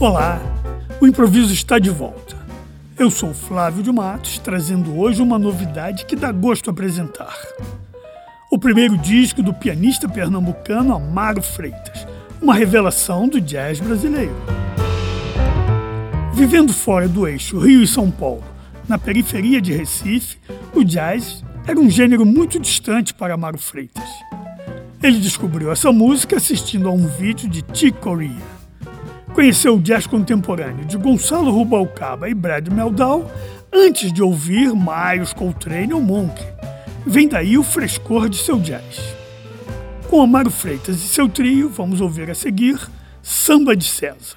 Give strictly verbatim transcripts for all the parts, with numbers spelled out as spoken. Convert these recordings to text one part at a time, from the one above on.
Olá, o Improviso está de volta. Eu sou Flávio de Matos, trazendo hoje uma novidade que dá gosto apresentar. O primeiro disco do pianista pernambucano Amaro Freitas, uma revelação do jazz brasileiro. Vivendo fora do eixo Rio e São Paulo, na periferia de Recife, o jazz era um gênero muito distante para Amaro Freitas. Ele descobriu essa música assistindo a um vídeo de Chick Corea. Conheceu o jazz contemporâneo de Gonçalo Rubalcaba e Brad Mehldau antes de ouvir Miles Coltrane ou Monk. Vem daí o frescor de seu jazz. Com Amaro Freitas e seu trio, vamos ouvir a seguir Samba de César.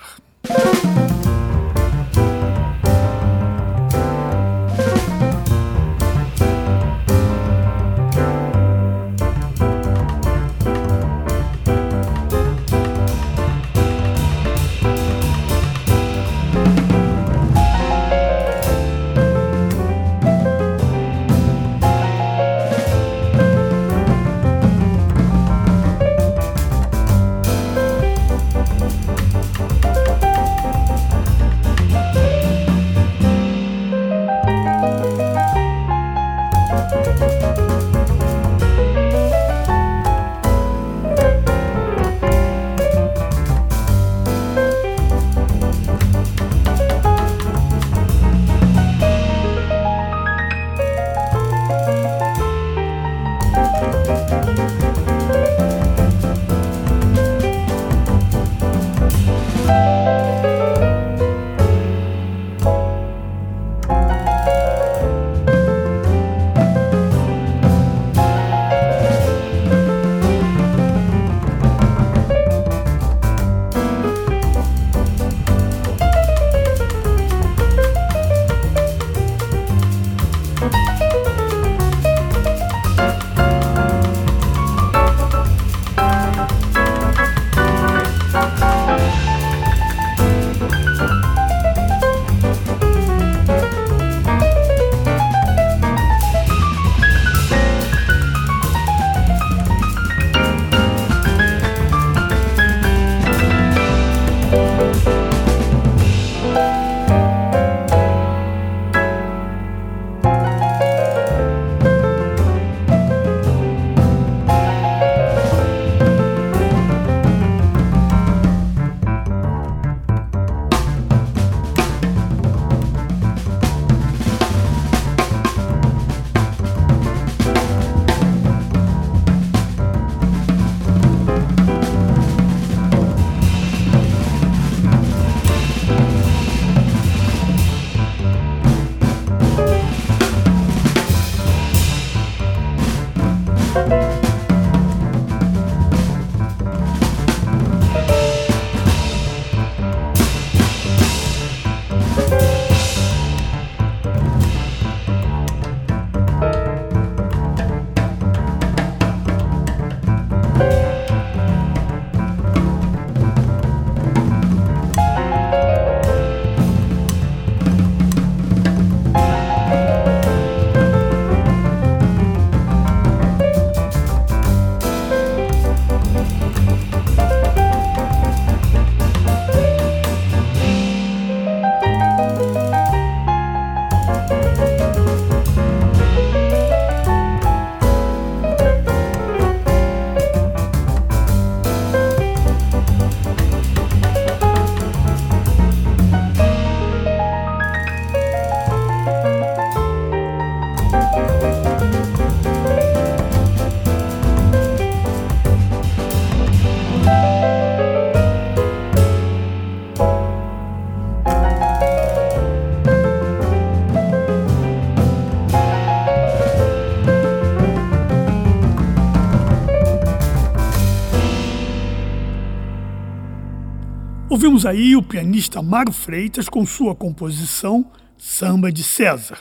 Ouvimos aí o pianista Amaro Freitas com sua composição Samba de César.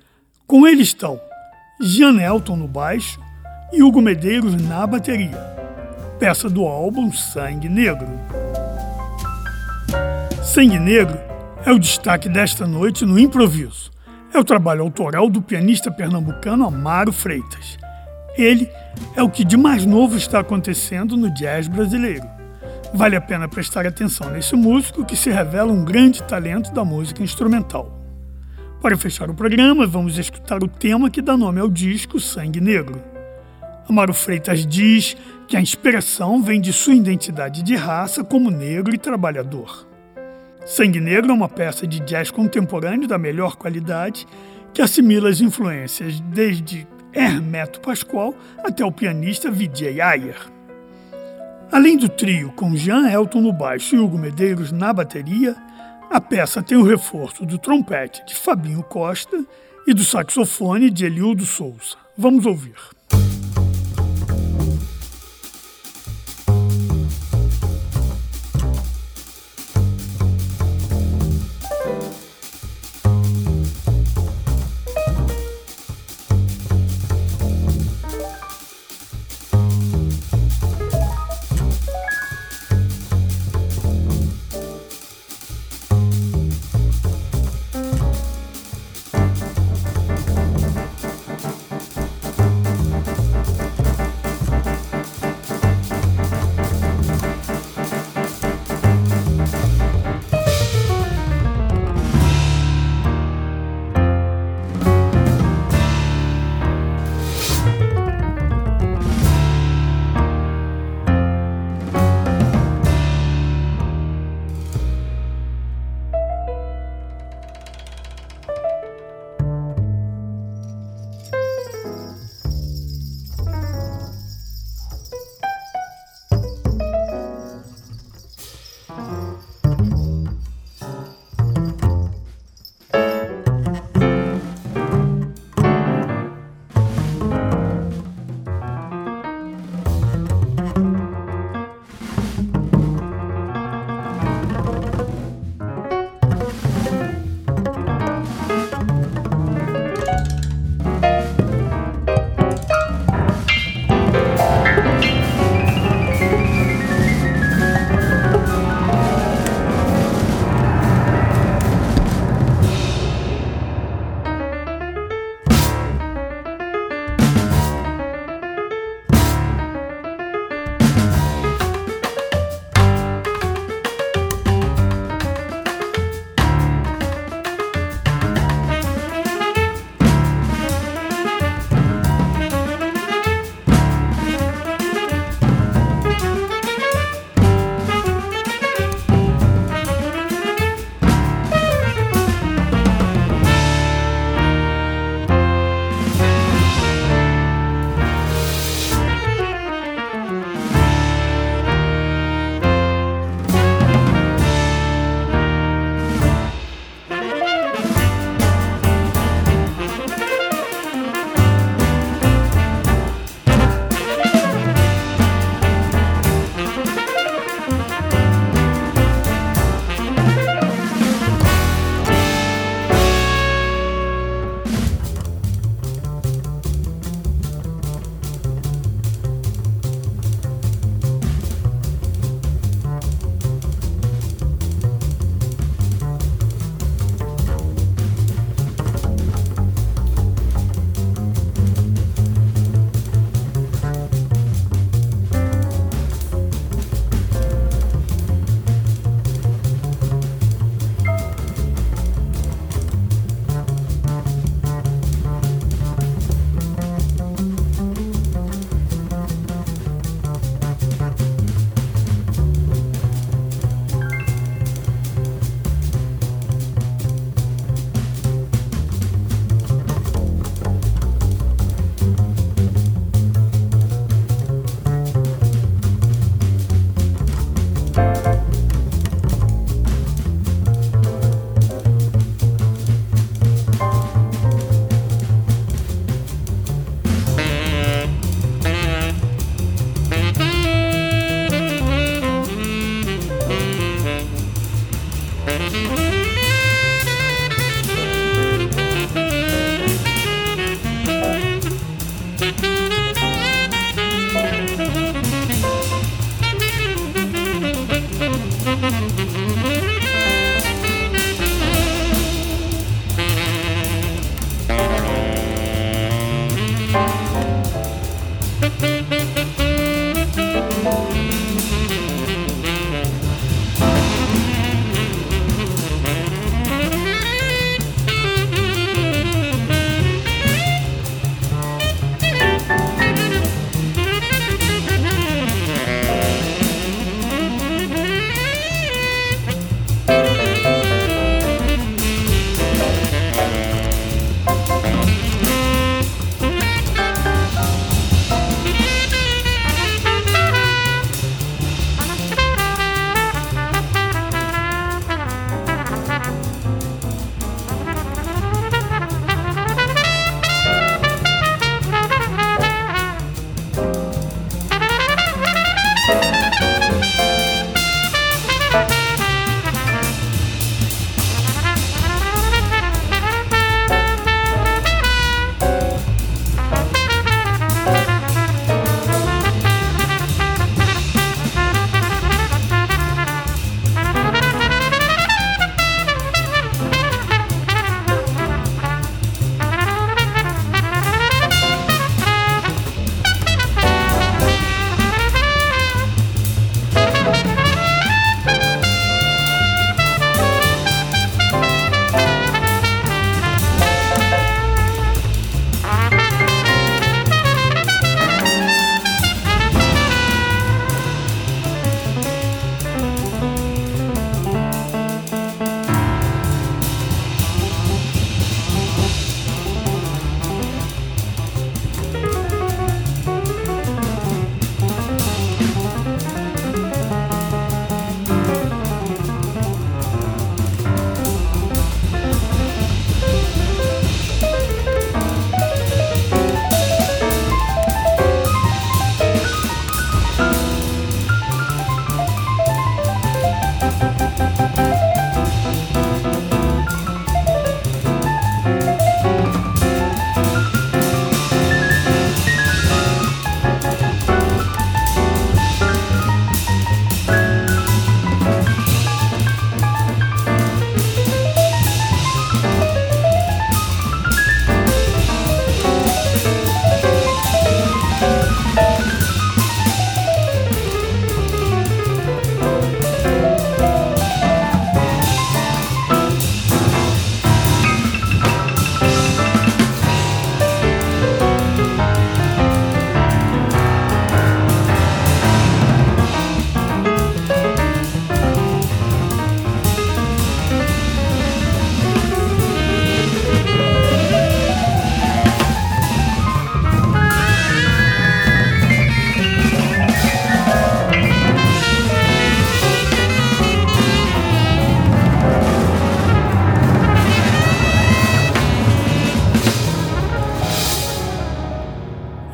Com ele estão Jean Nelton no baixo e Hugo Medeiros na bateria, peça do álbum Sangue Negro. Sangue Negro é o destaque desta noite no Improviso. É o trabalho autoral do pianista pernambucano Amaro Freitas. Ele é o que de mais novo está acontecendo no jazz brasileiro. Vale a pena prestar atenção nesse músico que se revela um grande talento da música instrumental. Para fechar o programa, vamos escutar o tema que dá nome ao disco Sangue Negro. Amaro Freitas diz que a inspiração vem de sua identidade de raça como negro e trabalhador. Sangue Negro é uma peça de jazz contemporâneo da melhor qualidade que assimila as influências desde Hermeto Pascoal até o pianista Vijay Iyer. Além do trio com Jean Elton no baixo e Hugo Medeiros na bateria, a peça tem o reforço do trompete de Fabinho Costa e do saxofone de Eliudo Souza. Vamos ouvir.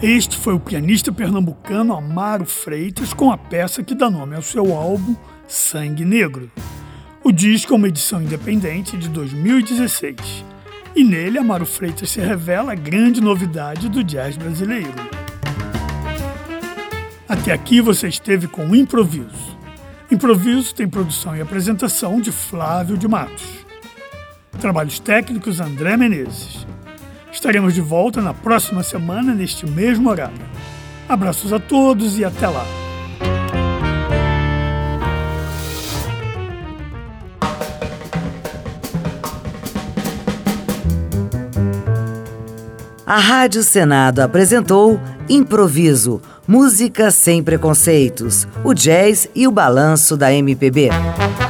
Este foi o pianista pernambucano Amaro Freitas com a peça que dá nome ao seu álbum Sangue Negro. O disco é uma edição independente de dois mil e dezesseis e nele Amaro Freitas se revela a grande novidade do jazz brasileiro. Até aqui você esteve com o Improviso. Improviso tem produção e apresentação de Flávio de Matos. Trabalhos técnicos André Menezes. Estaremos de volta na próxima semana neste mesmo horário. Abraços a todos e até lá. A Rádio Senado apresentou Improviso, música sem preconceitos, o jazz e o balanço da M P B.